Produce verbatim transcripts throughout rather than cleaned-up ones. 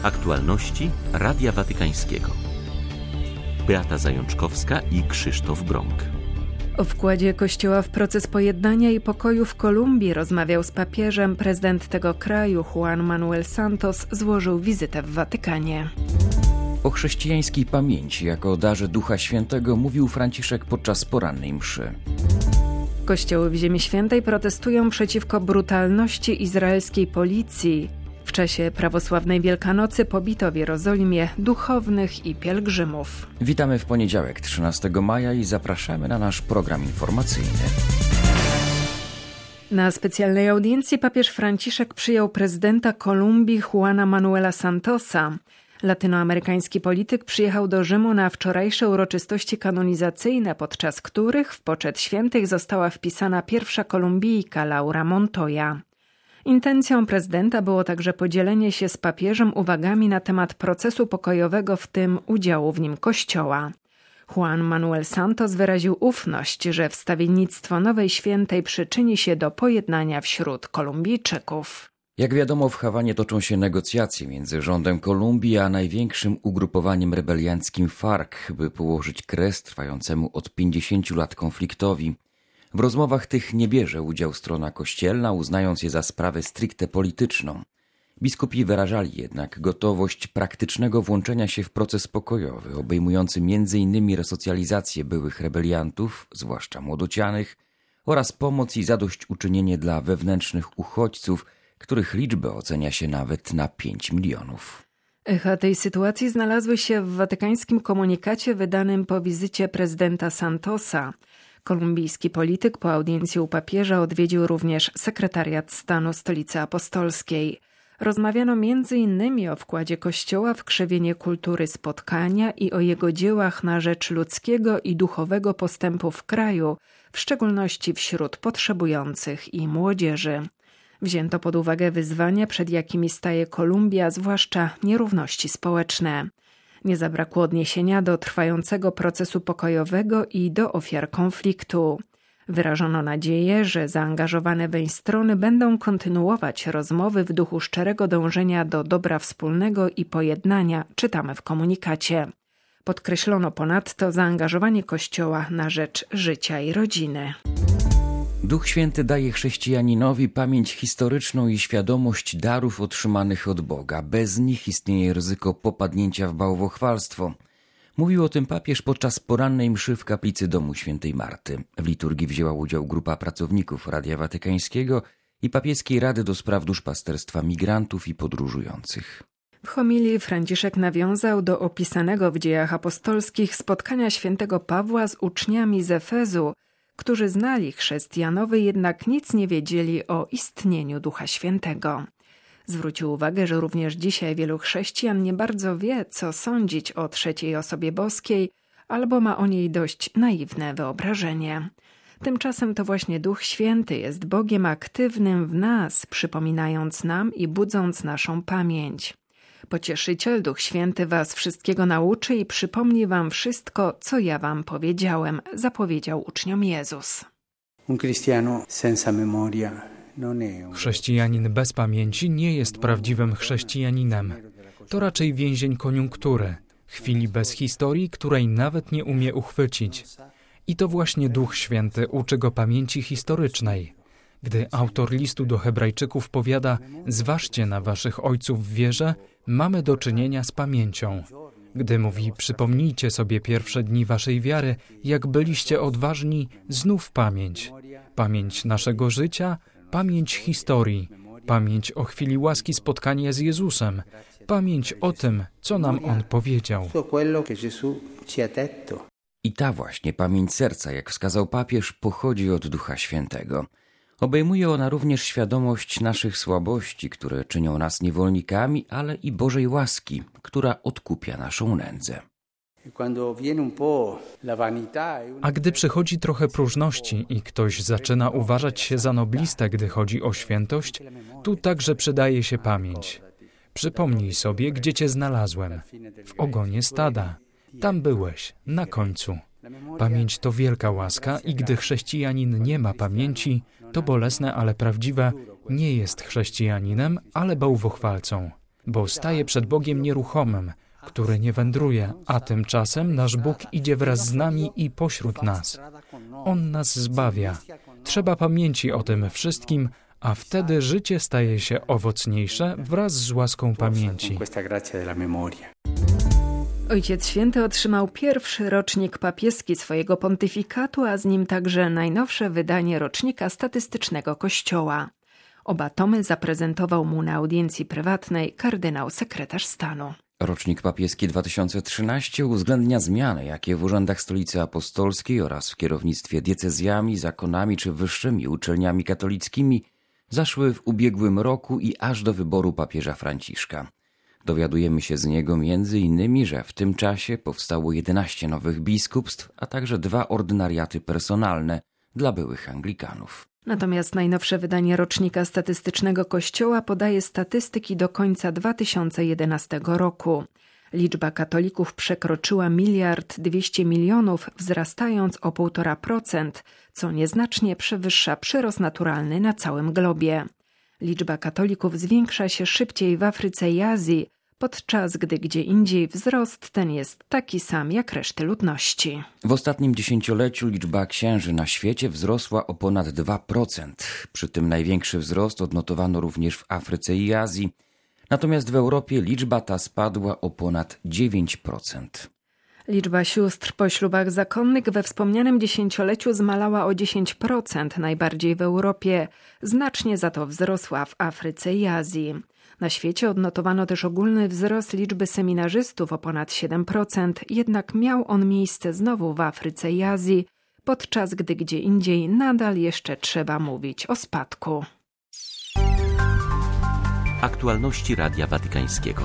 Aktualności Radia Watykańskiego. Beata Zajączkowska i Krzysztof Brąk. O wkładzie Kościoła w proces pojednania i pokoju w Kolumbii rozmawiał z papieżem. Prezydent tego kraju, Juan Manuel Santos, złożył wizytę w Watykanie. O chrześcijańskiej pamięci jako o darze Ducha Świętego mówił Franciszek podczas porannej mszy. Kościoły w Ziemi Świętej protestują przeciwko brutalności izraelskiej policji. W czasie prawosławnej Wielkanocy pobito w Jerozolimie duchownych i pielgrzymów. Witamy w poniedziałek, trzynastego maja i zapraszamy na nasz program informacyjny. Na specjalnej audiencji papież Franciszek przyjął prezydenta Kolumbii Juana Manuela Santosa. Latynoamerykański polityk przyjechał do Rzymu na wczorajsze uroczystości kanonizacyjne, podczas których w poczet świętych została wpisana pierwsza Kolumbijka Laura Montoya. Intencją prezydenta było także podzielenie się z papieżem uwagami na temat procesu pokojowego, w tym udziału w nim Kościoła. Juan Manuel Santos wyraził ufność, że wstawiennictwo nowej świętej przyczyni się do pojednania wśród Kolumbijczyków. Jak wiadomo, w Hawanie toczą się negocjacje między rządem Kolumbii a największym ugrupowaniem rebelianckim FARC, by położyć kres trwającemu od pięćdziesięciu lat konfliktowi. W rozmowach tych nie bierze udział strona kościelna, uznając je za sprawę stricte polityczną. Biskupi wyrażali jednak gotowość praktycznego włączenia się w proces pokojowy, obejmujący między innymi resocjalizację byłych rebeliantów, zwłaszcza młodocianych, oraz pomoc i zadośćuczynienie dla wewnętrznych uchodźców, których liczbę ocenia się nawet na pięć milionów. Echa tej sytuacji znalazły się w watykańskim komunikacie wydanym po wizycie prezydenta Santosa. Kolumbijski polityk po audiencji u papieża odwiedził również sekretariat stanu Stolicy Apostolskiej. Rozmawiano między innymi o wkładzie Kościoła w krzewienie kultury spotkania i o jego dziełach na rzecz ludzkiego i duchowego postępu w kraju, w szczególności wśród potrzebujących i młodzieży. Wzięto pod uwagę wyzwania, przed jakimi staje Kolumbia, zwłaszcza nierówności społeczne. Nie zabrakło odniesienia do trwającego procesu pokojowego i do ofiar konfliktu. Wyrażono nadzieję, że zaangażowane weń strony będą kontynuować rozmowy w duchu szczerego dążenia do dobra wspólnego i pojednania, czytamy w komunikacie. Podkreślono ponadto zaangażowanie Kościoła na rzecz życia i rodziny. Duch Święty daje chrześcijaninowi pamięć historyczną i świadomość darów otrzymanych od Boga. Bez nich istnieje ryzyko popadnięcia w bałwochwalstwo. Mówił o tym papież podczas porannej mszy w kaplicy domu świętej Marty. W liturgii wzięła udział grupa pracowników Radia Watykańskiego i Papieskiej Rady do spraw duszpasterstwa migrantów i podróżujących. W homilii Franciszek nawiązał do opisanego w Dziejach Apostolskich spotkania świętego Pawła z uczniami z Efezu, którzy znali chrzest Janowy, jednak nic nie wiedzieli o istnieniu Ducha Świętego. Zwrócił uwagę, że również dzisiaj wielu chrześcijan nie bardzo wie, co sądzić o trzeciej osobie boskiej, albo ma o niej dość naiwne wyobrażenie. Tymczasem to właśnie Duch Święty jest Bogiem aktywnym w nas, przypominając nam i budząc naszą pamięć. Pocieszyciel, Duch Święty was wszystkiego nauczy i przypomni wam wszystko, co ja wam powiedziałem, zapowiedział uczniom Jezus. Chrześcijanin bez pamięci nie jest prawdziwym chrześcijaninem. To raczej więzień koniunktury, chwili bez historii, której nawet nie umie uchwycić. I to właśnie Duch Święty uczy go pamięci historycznej. Gdy autor listu do Hebrajczyków powiada: zważcie na waszych ojców w wierze, mamy do czynienia z pamięcią. Gdy mówi: przypomnijcie sobie pierwsze dni waszej wiary, jak byliście odważni, znów pamięć. Pamięć naszego życia, pamięć historii, pamięć o chwili łaski spotkania z Jezusem, pamięć o tym, co nam On powiedział. I ta właśnie pamięć serca, jak wskazał papież, pochodzi od Ducha Świętego. Obejmuje ona również świadomość naszych słabości, które czynią nas niewolnikami, ale i Bożej łaski, która odkupia naszą nędzę. A gdy przychodzi trochę próżności i ktoś zaczyna uważać się za noblistę, gdy chodzi o świętość, tu także przydaje się pamięć. Przypomnij sobie, gdzie cię znalazłem. W ogonie stada. Tam byłeś, na końcu. Pamięć to wielka łaska i gdy chrześcijanin nie ma pamięci, to bolesne, ale prawdziwe, nie jest chrześcijaninem, ale bałwochwalcą. bo staje przed Bogiem nieruchomym, który nie wędruje, a tymczasem nasz Bóg idzie wraz z nami i pośród nas. On nas zbawia. Trzeba pamięci o tym wszystkim, a wtedy życie staje się owocniejsze wraz z łaską pamięci. Ojciec Święty otrzymał pierwszy rocznik papieski swojego pontyfikatu, a z nim także najnowsze wydanie rocznika statystycznego Kościoła. Oba tomy zaprezentował mu na audiencji prywatnej kardynał sekretarz stanu. Rocznik papieski dwa tysiące trzynasty uwzględnia zmiany, jakie w urzędach Stolicy Apostolskiej oraz w kierownictwie diecezjami, zakonami czy wyższymi uczelniami katolickimi zaszły w ubiegłym roku i aż do wyboru papieża Franciszka. Dowiadujemy się z niego między innymi, że w tym czasie powstało jedenaście nowych biskupstw, a także dwa ordynariaty personalne dla byłych Anglikanów. Natomiast najnowsze wydanie rocznika statystycznego Kościoła podaje statystyki do końca dwa tysiące jedenastego roku. Liczba katolików przekroczyła miliard dwieście milionów, wzrastając o półtora procent, co nieznacznie przewyższa przyrost naturalny na całym globie. Liczba katolików zwiększa się szybciej w Afryce i Azji, podczas gdy gdzie indziej wzrost ten jest taki sam jak reszty ludności. W ostatnim dziesięcioleciu liczba księży na świecie wzrosła o ponad dwa procent. Przy tym największy wzrost odnotowano również w Afryce i Azji. Natomiast w Europie liczba ta spadła o ponad dziewięć procent. Liczba sióstr po ślubach zakonnych we wspomnianym dziesięcioleciu zmalała o dziesięć procent, najbardziej w Europie. Znacznie za to wzrosła w Afryce i Azji. Na świecie odnotowano też ogólny wzrost liczby seminarzystów o ponad siedem procent, jednak miał on miejsce znowu w Afryce i Azji, podczas gdy gdzie indziej nadal jeszcze trzeba mówić o spadku. Aktualności Radia Watykańskiego.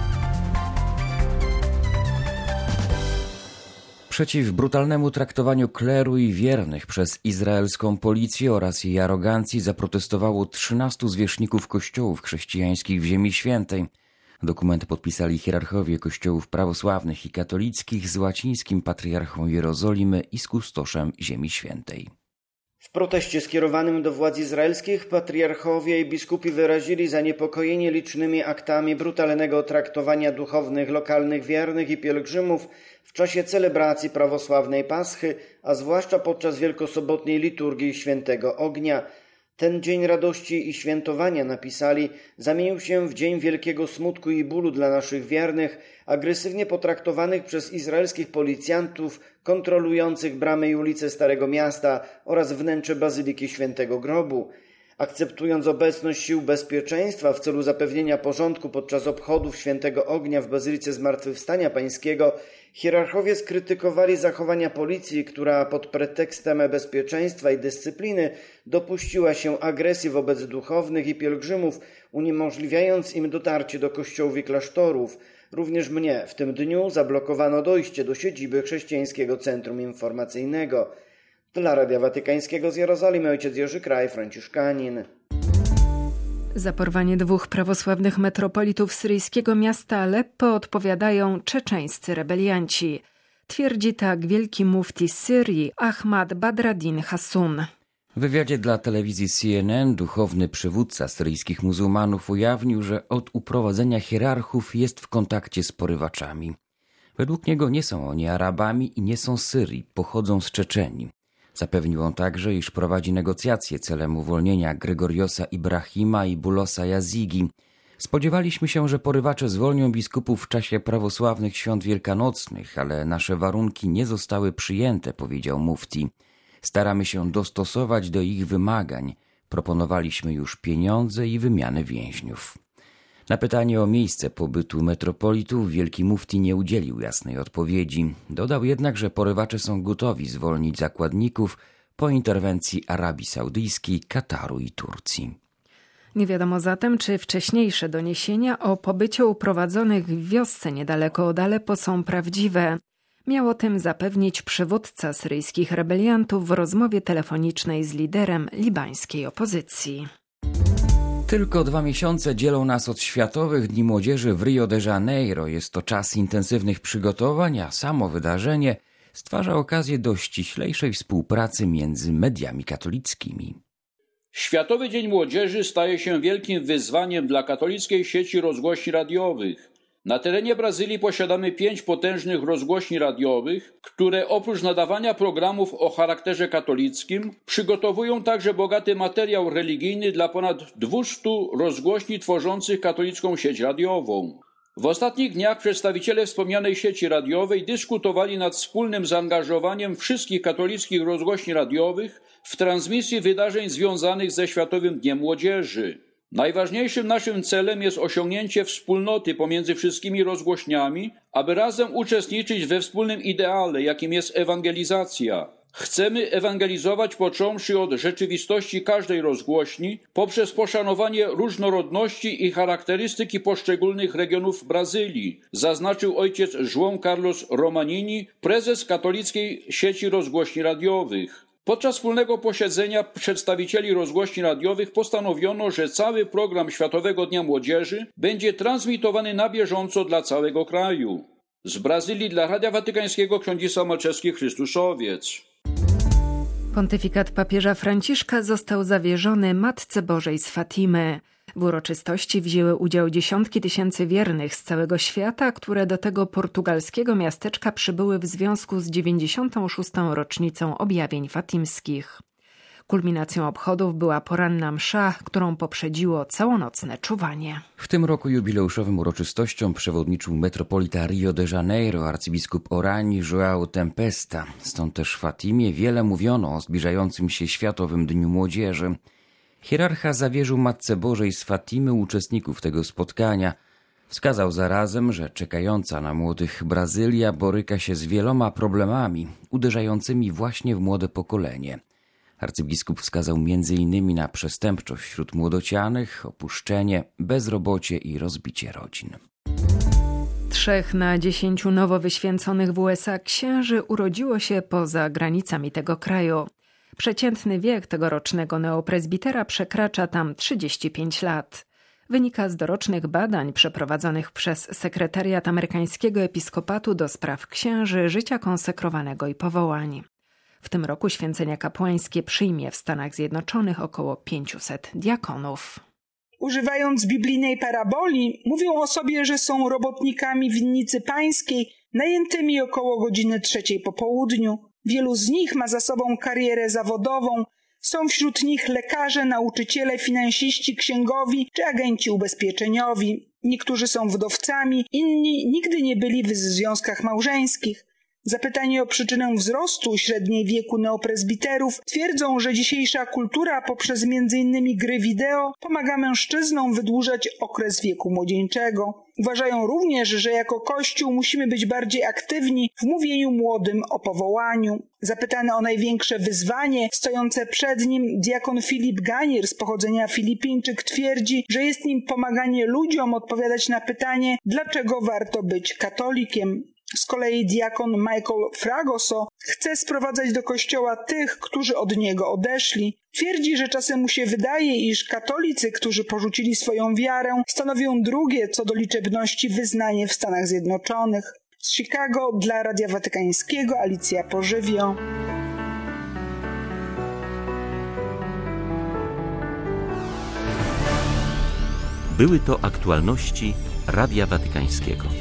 Przeciw brutalnemu traktowaniu kleru i wiernych przez izraelską policję oraz jej arogancji zaprotestowało trzynastu zwierzchników kościołów chrześcijańskich w Ziemi Świętej. Dokument podpisali hierarchowie kościołów prawosławnych i katolickich z łacińskim patriarchą Jerozolimy i z kustoszem Ziemi Świętej. W proteście skierowanym do władz izraelskich patriarchowie i biskupi wyrazili zaniepokojenie licznymi aktami brutalnego traktowania duchownych lokalnych wiernych i pielgrzymów w czasie celebracji prawosławnej Paschy, a zwłaszcza podczas wielkosobotniej liturgii Świętego Ognia. Ten dzień radości i świętowania, napisali, zamienił się w dzień wielkiego smutku i bólu dla naszych wiernych, agresywnie potraktowanych przez izraelskich policjantów kontrolujących bramy i ulice Starego Miasta oraz wnętrze Bazyliki Świętego Grobu. Akceptując obecność sił bezpieczeństwa w celu zapewnienia porządku podczas obchodów Świętego Ognia w Bazylice Zmartwychwstania Pańskiego, hierarchowie skrytykowali zachowania policji, która pod pretekstem bezpieczeństwa i dyscypliny dopuściła się agresji wobec duchownych i pielgrzymów, uniemożliwiając im dotarcie do kościołów i klasztorów. Również mnie w tym dniu zablokowano dojście do siedziby Chrześcijańskiego Centrum Informacyjnego. Dla Radia Watykańskiego z Jerozolimy ojciec Jerzy Kraj, franciszkanin. Za porwanie dwóch prawosławnych metropolitów syryjskiego miasta Aleppo odpowiadają czeczeńscy rebelianci. Twierdzi tak wielki mufti Syrii Ahmad Badreddin Hassun. W wywiadzie dla telewizji C N N duchowny przywódca syryjskich muzułmanów ujawnił, że od uprowadzenia hierarchów jest w kontakcie z porywaczami. Według niego nie są oni Arabami i nie są z Syrii, pochodzą z Czeczenii. Zapewnił on także, iż prowadzi negocjacje celem uwolnienia Gregoriosa Ibrahima i Bulosa Yazigi. Spodziewaliśmy się, że porywacze zwolnią biskupów w czasie prawosławnych świąt wielkanocnych, ale nasze warunki nie zostały przyjęte, powiedział mufti. Staramy się dostosować do ich wymagań. Proponowaliśmy już pieniądze i wymianę więźniów. Na pytanie o miejsce pobytu metropolitów wielki mufti nie udzielił jasnej odpowiedzi. Dodał jednak, że porywacze są gotowi zwolnić zakładników po interwencji Arabii Saudyjskiej, Kataru i Turcji. Nie wiadomo zatem, czy wcześniejsze doniesienia o pobycie uprowadzonych w wiosce niedaleko od Aleppo są prawdziwe. Miał o tym zapewnić przywódca syryjskich rebeliantów w rozmowie telefonicznej z liderem libańskiej opozycji. Tylko dwa miesiące dzielą nas od Światowych Dni Młodzieży w Rio de Janeiro. Jest to czas intensywnych przygotowań, a samo wydarzenie stwarza okazję do ściślejszej współpracy między mediami katolickimi. Światowy Dzień Młodzieży staje się wielkim wyzwaniem dla katolickiej sieci rozgłośni radiowych. Na terenie Brazylii posiadamy pięć potężnych rozgłośni radiowych, które oprócz nadawania programów o charakterze katolickim przygotowują także bogaty materiał religijny dla ponad dwustu rozgłośni tworzących katolicką sieć radiową. W ostatnich dniach przedstawiciele wspomnianej sieci radiowej dyskutowali nad wspólnym zaangażowaniem wszystkich katolickich rozgłośni radiowych w transmisji wydarzeń związanych ze Światowym Dniem Młodzieży. Najważniejszym naszym celem jest osiągnięcie wspólnoty pomiędzy wszystkimi rozgłośniami, aby razem uczestniczyć we wspólnym ideale, jakim jest ewangelizacja. Chcemy ewangelizować począwszy od rzeczywistości każdej rozgłośni, poprzez poszanowanie różnorodności i charakterystyki poszczególnych regionów Brazylii, zaznaczył ojciec João Carlos Romanini, prezes katolickiej sieci rozgłośni radiowych. Podczas wspólnego posiedzenia przedstawicieli rozgłośni radiowych postanowiono, że cały program Światowego Dnia Młodzieży będzie transmitowany na bieżąco dla całego kraju. Z Brazylii dla Radia Watykańskiego ksiądz Malczewski, Chrystuszowiec. Pontyfikat papieża Franciszka został zawierzony Matce Bożej z Fatimy. W uroczystości wzięły udział dziesiątki tysięcy wiernych z całego świata, które do tego portugalskiego miasteczka przybyły w związku z dziewięćdziesiątą szóstą rocznicą objawień fatimskich. Kulminacją obchodów była poranna msza, którą poprzedziło całonocne czuwanie. W tym roku jubileuszowym uroczystościom przewodniczył metropolita Rio de Janeiro, arcybiskup Orani João Tempesta. Stąd też w Fatimie wiele mówiono o zbliżającym się Światowym Dniu Młodzieży. Hierarcha zawierzył Matce Bożej z Fatimy uczestników tego spotkania. Wskazał zarazem, że czekająca na młodych Brazylia boryka się z wieloma problemami uderzającymi właśnie w młode pokolenie. Arcybiskup wskazał między innymi na przestępczość wśród młodocianych, opuszczenie, bezrobocie i rozbicie rodzin. Trzech na dziesięciu nowo wyświęconych w U S A księży urodziło się poza granicami tego kraju. Przeciętny wiek tegorocznego neoprezbitera przekracza tam trzydzieści pięć lat. Wynika z dorocznych badań przeprowadzonych przez Sekretariat Amerykańskiego Episkopatu do spraw księży, życia konsekrowanego i powołań. W tym roku święcenia kapłańskie przyjmie w Stanach Zjednoczonych około pięciuset diakonów. Używając biblijnej paraboli, mówią o sobie, że są robotnikami winnicy pańskiej, najętymi około godziny trzeciej po południu. Wielu z nich ma za sobą karierę zawodową, są wśród nich lekarze, nauczyciele, finansiści, księgowi czy agenci ubezpieczeniowi. Niektórzy są wdowcami, inni nigdy nie byli w związkach małżeńskich. Zapytani o przyczynę wzrostu średniej wieku neoprezbiterów twierdzą, że dzisiejsza kultura poprzez między innymi gry wideo pomaga mężczyznom wydłużać okres wieku młodzieńczego. Uważają również, że jako Kościół musimy być bardziej aktywni w mówieniu młodym o powołaniu. Zapytany o największe wyzwanie stojące przed nim, diakon Filip Ganier z pochodzenia Filipińczyk twierdzi, że jest nim pomaganie ludziom odpowiadać na pytanie, dlaczego warto być katolikiem. Z kolei diakon Michael Fragoso chce sprowadzać do kościoła tych, którzy od niego odeszli. Twierdzi, że czasem mu się wydaje, iż katolicy, którzy porzucili swoją wiarę, stanowią drugie co do liczebności wyznanie w Stanach Zjednoczonych. Z Chicago dla Radia Watykańskiego Alicja Pożywio. Były to aktualności Radia Watykańskiego.